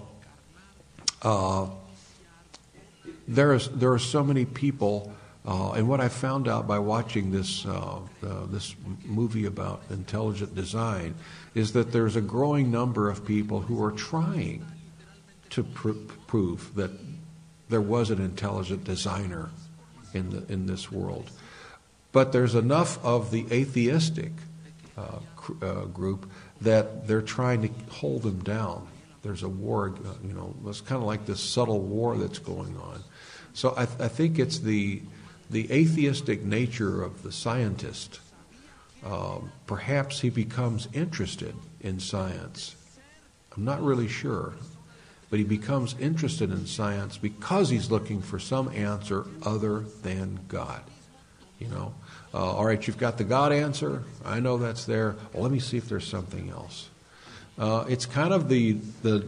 there are so many people, and what I found out by watching this movie about intelligent design is that there's a growing number of people who are trying to prove that there was an intelligent designer in this world. But there's enough of the atheistic group that they're trying to hold them down. There's a war, you know, it's kind of like this subtle war that's going on. So I think it's the atheistic nature of the scientist. Perhaps he becomes interested in science. I'm not really sure. But he becomes interested in science because he's looking for some answer other than God. You know, all right, you've got the God answer. I know that's there. Well, let me see if there's something else. It's kind of the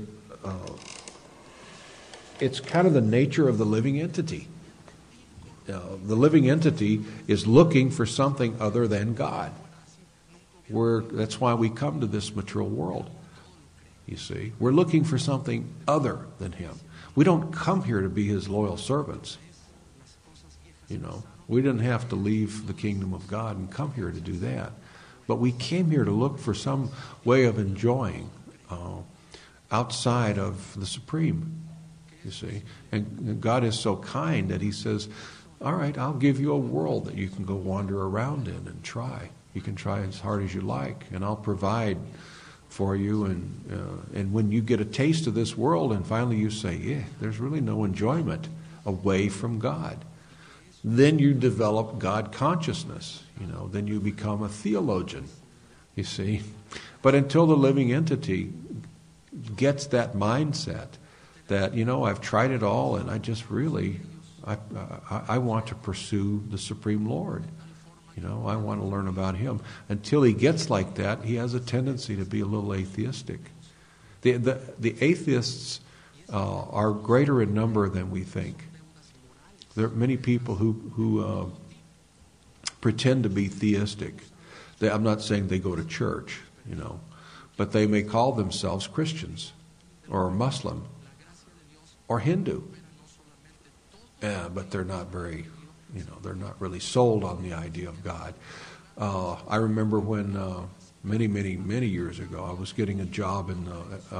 nature of the living entity. The living entity is looking for something other than God. That's why we come to this material world. You see, we're looking for something other than Him. We don't come here to be His loyal servants. You know, we didn't have to leave the kingdom of God and come here to do that. But we came here to look for some way of enjoying outside of the Supreme, you see. And God is so kind that He says, all right, I'll give you a world that you can go wander around in and try. You can try as hard as you like, and I'll provide for you, and when you get a taste of this world and finally you say, yeah, there's really no enjoyment away from God, then you develop God consciousness, you know, then you become a theologian, you see. But until the living entity gets that mindset that, you know, I've tried it all and I just really, I want to pursue the Supreme Lord. You know, I want to learn about Him. Until he gets like that, he has a tendency to be a little atheistic. The atheists are greater in number than we think. There are many people who pretend to be theistic. I'm not saying they go to church, you know, but they may call themselves Christians or Muslim or Hindu. Yeah, but they're not very... You know, they're not really sold on the idea of God. I remember when many years ago, I was getting a job in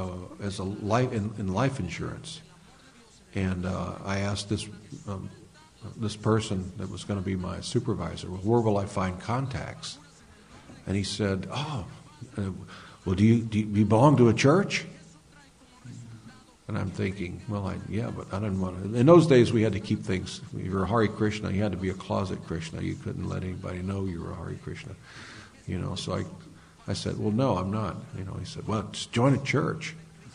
life insurance, and I asked this person that was going to be my supervisor, where will I find contacts? And he said, well, do you belong to a church? And I'm thinking, well, yeah, but I didn't want to. In those days, we had to keep things. If you were a Hare Krishna, you had to be a closet Krishna. You couldn't let anybody know you were a Hare Krishna. You know, so I said, well, no, I'm not. You know, he said, well, just join a church.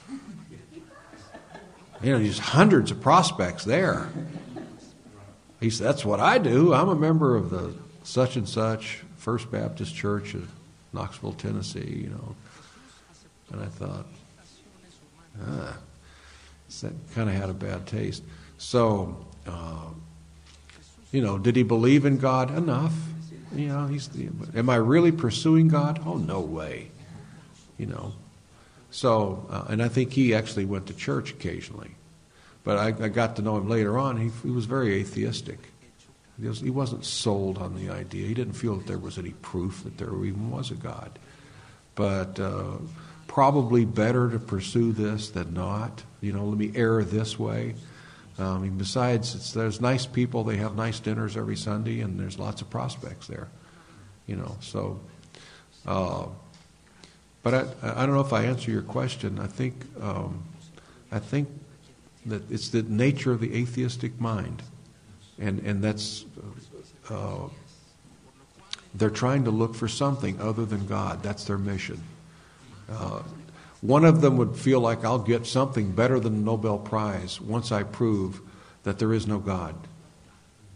You know, there's hundreds of prospects there. He said, that's what I do. I'm a member of the such and such First Baptist Church in Knoxville, Tennessee, you know. And I thought, that kind of had a bad taste. So, you know, did he believe in God? Enough. You know, am I really pursuing God? Oh, no way. You know. So, and I think he actually went to church occasionally. But I got to know him later on. He was very atheistic. He wasn't sold on the idea. He didn't feel that there was any proof that there even was a God. But probably better to pursue this than not. You know, let me err this way. I mean, besides, there's nice people. They have nice dinners every Sunday, and there's lots of prospects there. You know, so. But I don't know if I answer your question. I think that it's the nature of the atheistic mind, and that's they're trying to look for something other than God. That's their mission. One of them would feel like I'll get something better than the Nobel Prize once I prove that there is no God.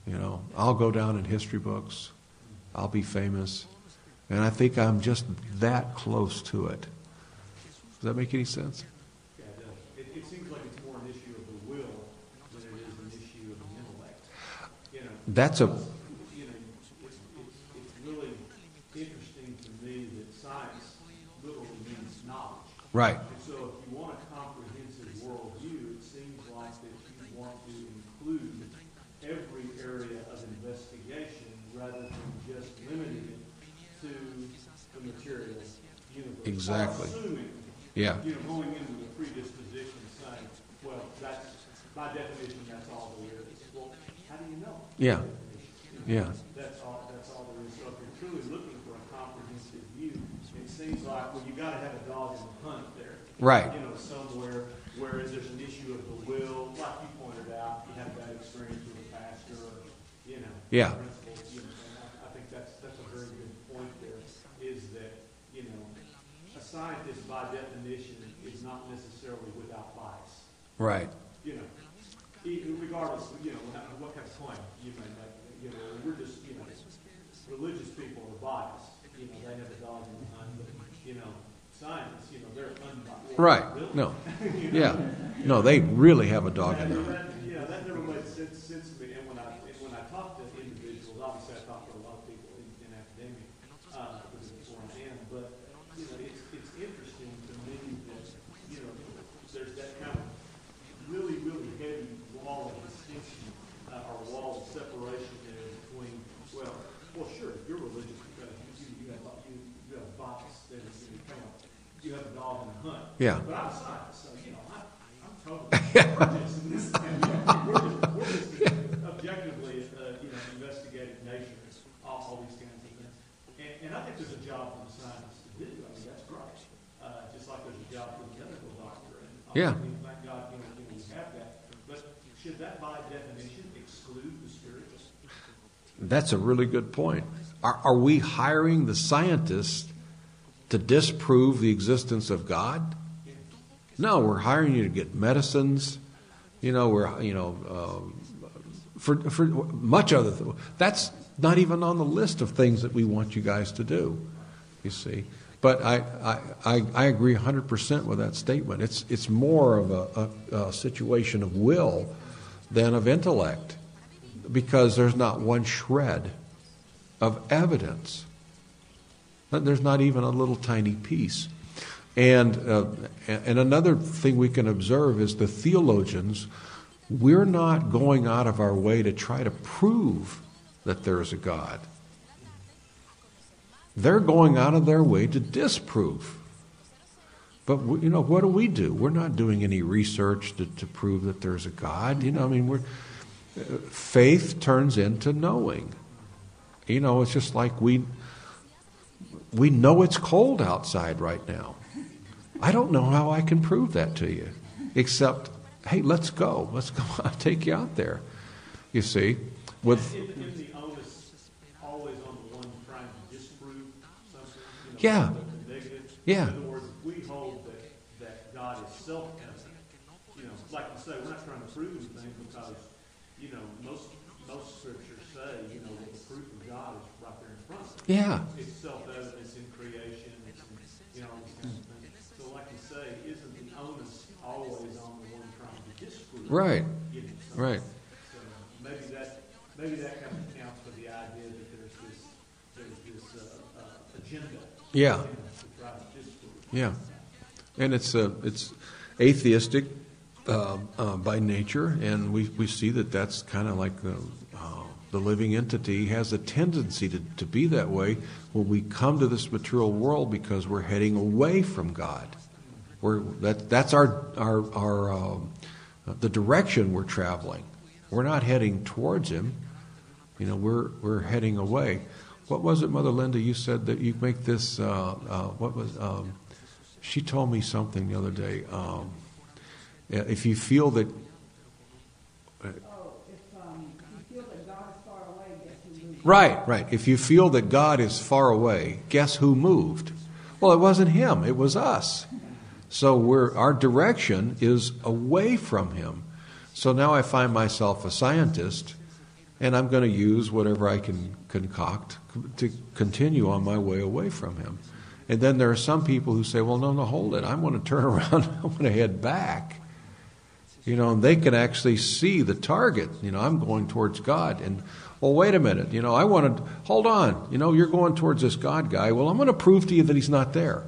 I'll go down in history books. I'll be famous. And I think I'm just that close to it. Does that make any sense? Yeah, it does. It seems like it's more an issue of the will than it is an issue of the intellect. That's a... It's really interesting to me that science literally means knowledge. Right. And so if you want a comprehensive worldview, it seems like that you want to include every area of investigation rather than just limiting it to the material universe. Exactly. Assuming, Yeah. going into the predisposition saying, well, that's, by definition, that's all there is. Well, how do you know? Yeah. Yeah. That's all there is. So if you're truly looking for a comprehensive view, it seems like, well, you got to have a dog in the hunt there. Right. Somewhere where there's an issue of the will, like you pointed out, you have that experience with a pastor, or, Yeah. principal. And I think that's a very good point there, is that, a scientist by definition is not necessarily without bias. Right. Regardless of, what kind of claim you may make. We're just, religious people are biased. They have a dog in the hunt, but, scientists, they're unbiased. Right. Really? No. Yeah. No, they really have a dog in the hunt. That never made sense to me. And when I talk to individuals, obviously I talk to a lot of people in academia, because it's where I am. But it's interesting to me that there's that kind of really, really heavy wall of distinction, or wall of separation there between, well, sure, if you're religious because you have a bias that is you have a dog in the hunt. Yeah. But I'm a scientist, so I'm totally just in this thing. We're just objectively investigating nature, all these kinds of things. And I think there's a job for the scientists to do. I mean, that's great. Just like there's a job for the medical doctor. And Yeah. thank God, we have that. But should that by definition exclude the spiritual? That's a really good point. Are we hiring the scientists to disprove the existence of God? No, we're hiring you to get medicines. For much other. That's not even on the list of things that we want you guys to do. You see, but I agree 100% with that statement. It's more of a situation of will than of intellect, because there's not one shred of evidence. There's not even a little tiny piece. And another thing we can observe is the theologians, we're not going out of our way to try to prove that there is a God. They're going out of their way to disprove. But, what do? We're not doing any research to prove that there's a God. Faith turns into knowing. It's just like we know it's cold outside right now. I don't know how I can prove that to you, except, hey, let's go. I'll take you out there. You see, Is the onus always on the one trying to disprove something? Yeah. The negative? Yeah. In other words, we hold that God is self-evident. Like you say, we're not trying to prove anything because, most scriptures say, that the proof of God is right there in front of us. Yeah. It's self-evident, it's in creation, it's in, all these kinds of things. So like you say, isn't the onus always on the one trying to disprove? Right. Something? Right. So maybe that kind of accounts for the idea that there's this agenda. Yeah. To try to disprove. Yeah. And it's atheistic by nature, and we see that that's kind of like the living entity has a tendency to be that way when we come to this material world, because we're heading away from God. That's our the direction we're traveling. We're not heading towards Him. We're heading away. What was it, Mother Linda? You said that you make this. What was? She told me something the other day. If you feel that. Right. If you feel that God is far away, guess who moved? Well, it wasn't Him. It was us. So our direction is away from Him. So now I find myself a scientist, and I'm going to use whatever I can concoct to continue on my way away from him. And then there are some people who say, well, no, hold it. I want to turn around. I want to head back. And they can actually see the target. I'm going towards God. And, well, wait a minute. I want to, hold on. You're going towards this God guy. Well, I'm going to prove to you that he's not there.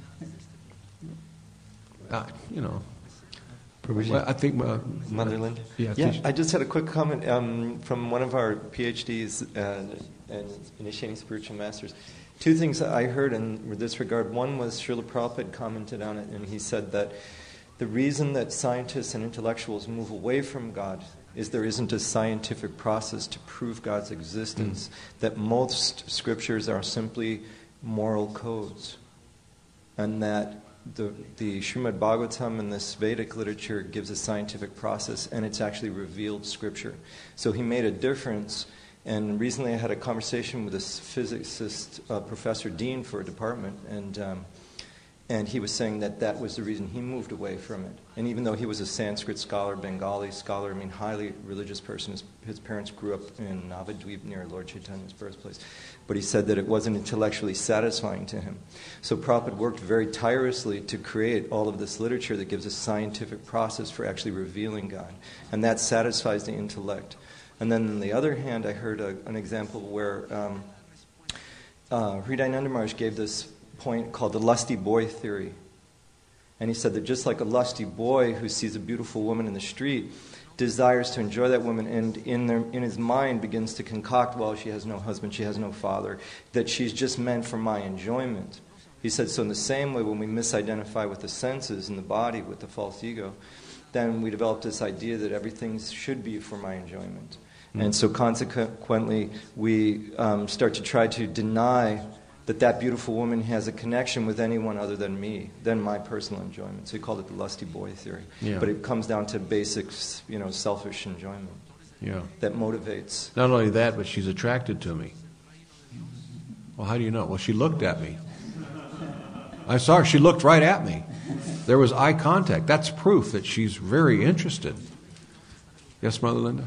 Well, I think Mother Linda. Yeah, I just had a quick comment from one of our PhDs and initiating spiritual masters. Two things that I heard in this regard. One was Srila Prabhupada commented on it, and he said that the reason that scientists and intellectuals move away from God is there isn't a scientific process to prove God's existence, that most scriptures are simply moral codes, and that the Srimad Bhagavatam and this Vedic literature gives a scientific process, and it's actually revealed scripture. So he made a difference, and recently I had a conversation with this physicist, Professor Dean for a department, and he was saying that was the reason he moved away from it. And even though he was a Sanskrit scholar, Bengali scholar, highly religious person, his parents grew up in Navadvip near Lord Chaitanya's birthplace. But he said that it wasn't intellectually satisfying to him. So Prabhupada worked very tirelessly to create all of this literature that gives a scientific process for actually revealing God. And that satisfies the intellect. And then on the other hand, I heard an example where Hridayananda Maharaj gave this point called the lusty boy theory. And he said that just like a lusty boy who sees a beautiful woman in the street desires to enjoy that woman, and in his mind begins to concoct, well, she has no husband, she has no father, that she's just meant for my enjoyment. He said, so in the same way, when we misidentify with the senses and the body, with the false ego, then we develop this idea that everything should be for my enjoyment. And so consequently, we start to try to deny that beautiful woman has a connection with anyone other than me, than my personal enjoyment. So he called it the lusty boy theory. Yeah. But it comes down to basic, selfish enjoyment. Yeah. That motivates. Not only that, but she's attracted to me. Well, how do you know? Well, she looked at me. I saw her. She looked right at me. There was eye contact. That's proof that she's very interested. Yes, Mother Linda?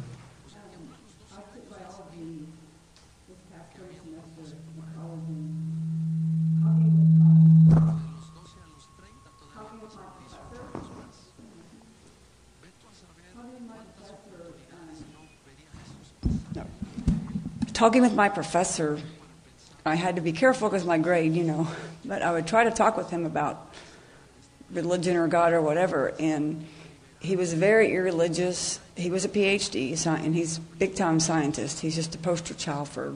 Talking with my professor, I had to be careful because my grade, but I would try to talk with him about religion or God or whatever, and he was very irreligious. He was a PhD, and he's a big-time scientist. He's just a poster child for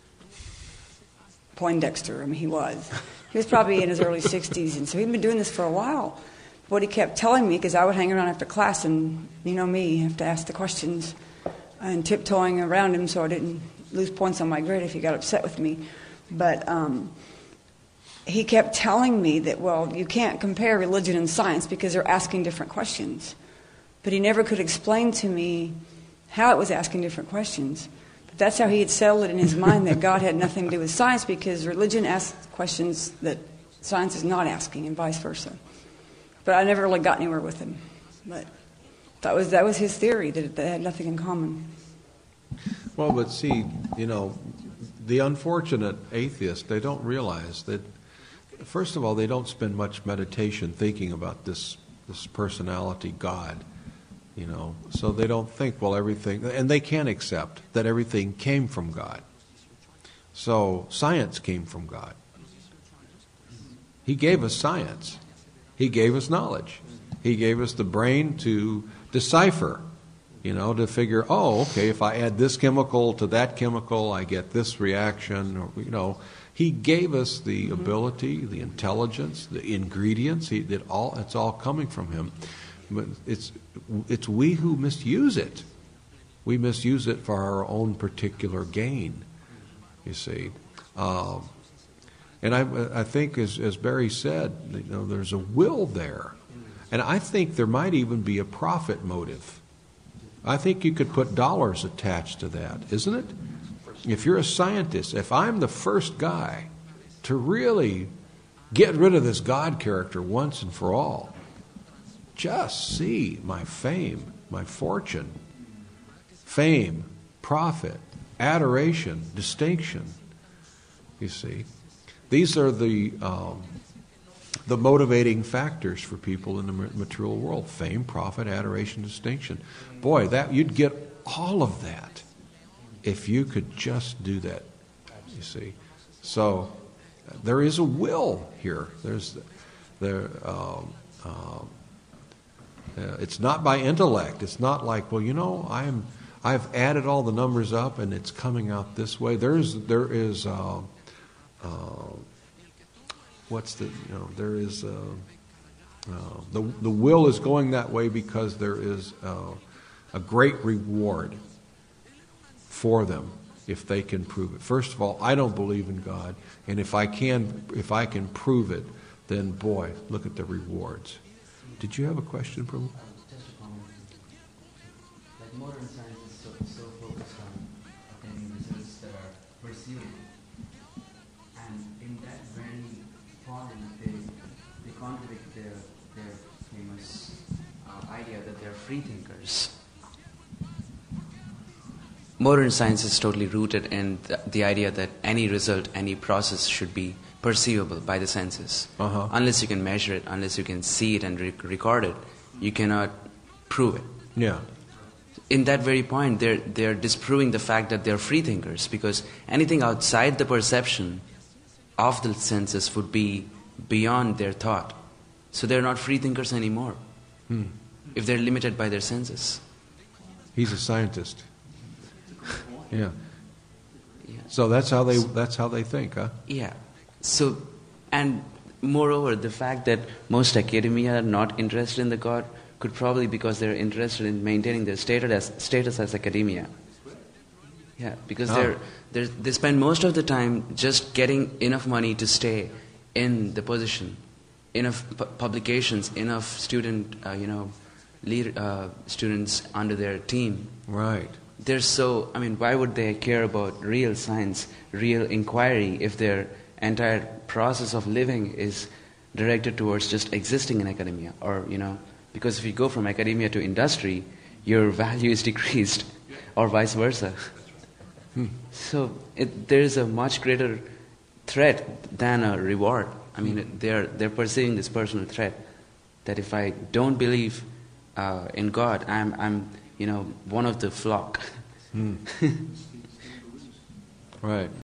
Poindexter. He was. He was probably in his early 60s, and so he'd been doing this for a while. What he kept telling me, because I would hang around after class, and me, have to ask the questions, and tiptoeing around him so I didn't lose points on my grade if he got upset with me. But he kept telling me that, well, you can't compare religion and science because they're asking different questions. But he never could explain to me how it was asking different questions. But that's how he had settled it in his mind, that God had nothing to do with science because religion asks questions that science is not asking, and vice versa. But I never really got anywhere with him. But that was his theory, that they had nothing in common. Well, but see, the unfortunate atheists, they don't realize that, first of all, they don't spend much meditation thinking about this personality, God, so they don't think, well, everything, and they can't accept that everything came from God. So science came from God. He gave us science. He gave us knowledge. He gave us the brain to decipher, to figure, okay, if I add this chemical to that chemical, I get this reaction. Or, he gave us the ability, the intelligence, the ingredients. It's all coming from him. But it's we who misuse it. We misuse it for our own particular gain, you see. And I think, as Barry said, there's a will there. And I think there might even be a profit motive. I think you could put dollars attached to that, isn't it? If you're a scientist, if I'm the first guy to really get rid of this God character once and for all, just see my fame, my fortune. Fame, profit, adoration, distinction. You see, these are the motivating factors for people in the material world: fame, profit, adoration, distinction. Boy, that you'd get all of that if you could just do that. You see, so there is a will here. It's not by intellect. It's not like, well, you know, I've added all the numbers up and it's coming out this way. There is the will is going that way because there is a great reward for them if they can prove it. First of all, I don't believe in God, and if I can prove it, then boy, look at the rewards. Did you have a question, Prabhu? Just a comment. Like modern science is so focused on obtaining results that are perceivable, and in that very point, they contradict their famous idea that they're free thinkers. Modern science is totally rooted in the idea that any result, any process should be perceivable by the senses. Uh-huh. Unless you can measure it, unless you can see it and record it, you cannot prove it. Yeah. In that very point, they're disproving the fact that they're free thinkers, because anything outside the perception of the senses would be beyond their thought. So they're not free thinkers anymore if they're limited by their senses. He's a scientist. Yeah. Yeah. So that's how they think, huh? Yeah. So, and moreover, the fact that most academia are not interested in the God could probably because they're interested in maintaining their status as academia. Yeah, because they spend most of the time just getting enough money to stay in the position, enough publications, enough student, students under their team. Right. Why would they care about real science, real inquiry, if their entire process of living is directed towards just existing in academia? Or, because if you go from academia to industry, your value is decreased, or vice versa. So there is a much greater threat than a reward. They're perceiving this personal threat that if I don't believe in God, I'm one of the flock. Right.